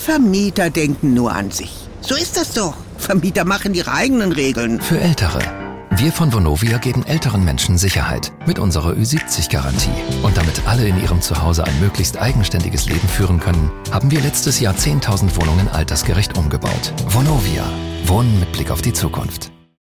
Vermieter denken nur an sich. So ist das doch. Vermieter machen ihre eigenen Regeln. Für Ältere. Wir von Vonovia geben älteren Menschen Sicherheit mit unserer Ü70-Garantie. Und damit alle in ihrem Zuhause ein möglichst eigenständiges Leben führen können, haben wir letztes Jahr 10.000 Wohnungen altersgerecht umgebaut. Vonovia. Wohnen mit Blick auf die Zukunft.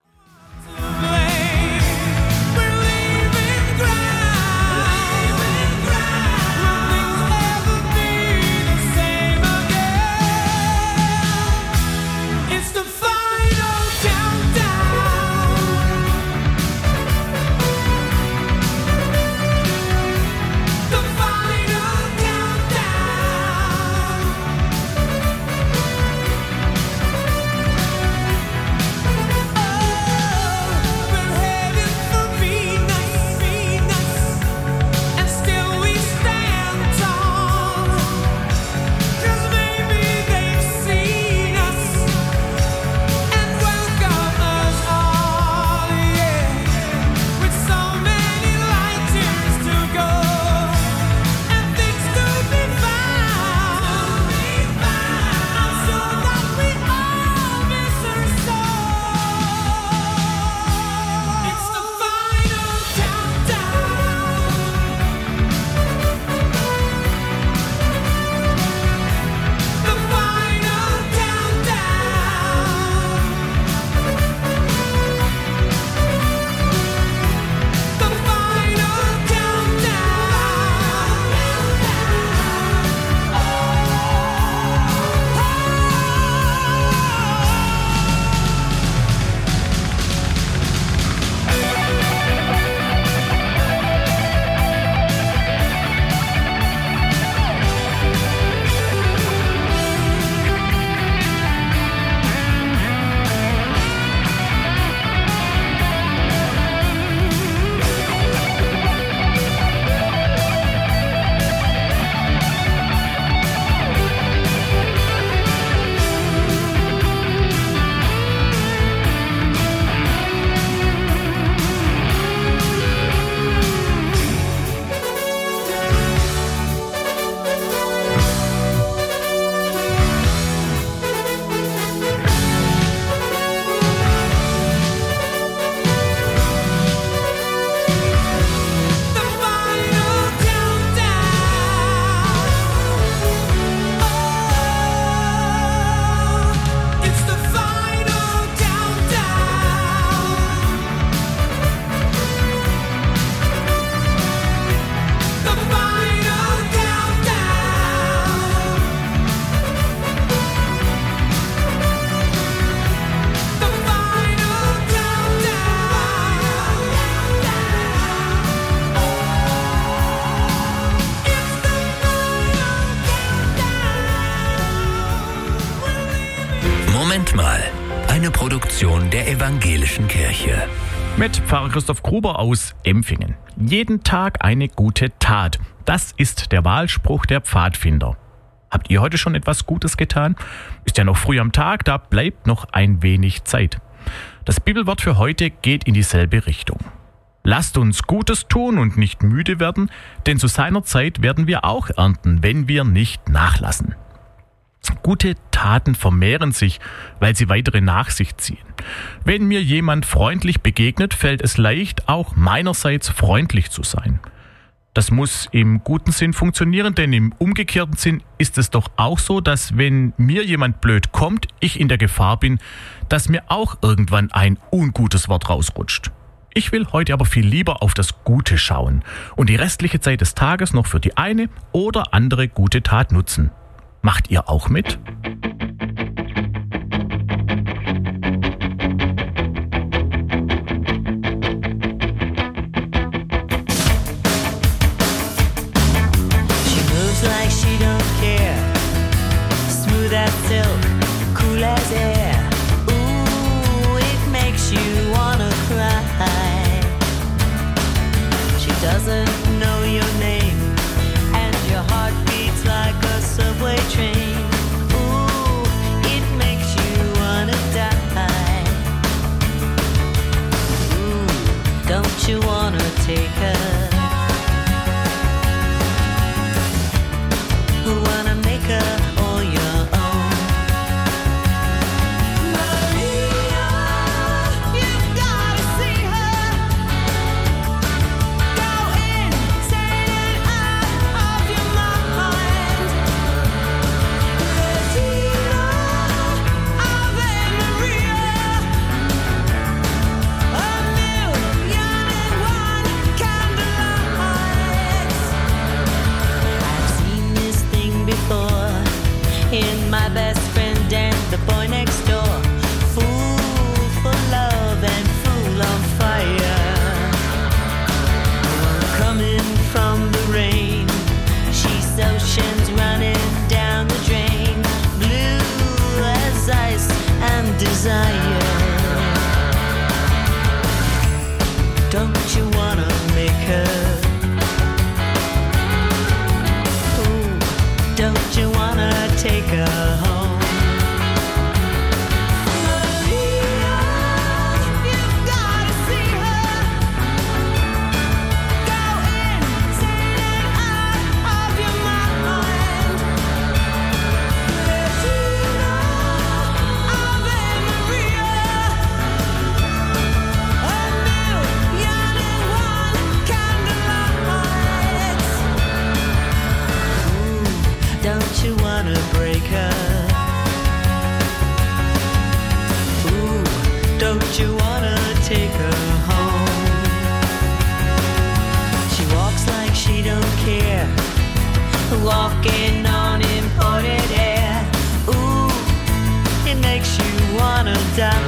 Moment mal, eine Produktion der Evangelischen Kirche. Mit Pfarrer Christoph Gruber aus Empfingen. Jeden Tag eine gute Tat. Das ist der Wahlspruch der Pfadfinder. Habt ihr heute schon etwas Gutes getan? Ist ja noch früh am Tag, da bleibt noch ein wenig Zeit. Das Bibelwort für heute geht in dieselbe Richtung. Lasst uns Gutes tun und nicht müde werden, denn zu seiner Zeit werden wir auch ernten, wenn wir nicht nachlassen. Gute Taten vermehren sich, weil sie weitere nach sich ziehen. Wenn mir jemand freundlich begegnet, fällt es leicht, auch meinerseits freundlich zu sein. Das muss im guten Sinn funktionieren, denn im umgekehrten Sinn ist es doch auch so, dass wenn mir jemand blöd kommt, ich in der Gefahr bin, dass mir auch irgendwann ein ungutes Wort rausrutscht. Ich will heute aber viel lieber auf das Gute schauen und die restliche Zeit des Tages noch für die eine oder andere gute Tat nutzen. Macht ihr auch mit? Doesn't know your name, and your heart beats like a subway train. Ooh, it makes you wanna die. Ooh, don't you wanna take her? Wanna make her all your own? my best friend and the boy next door. Fool for love and fool on fire. Coming from the rain, she's oceans running down the drain. Blue as ice and desire. Don't you wanna make her? Ooh, don't you wanna take her home? Maria, you've gotta see her. Go insane and out of your mind. Let you know Ave Maria. A million and one candlelights. Ooh, don't you wanna break her? Ooh, don't you wanna take her home? She walks like she don't care, walking on imported air. Ooh, it makes you wanna die.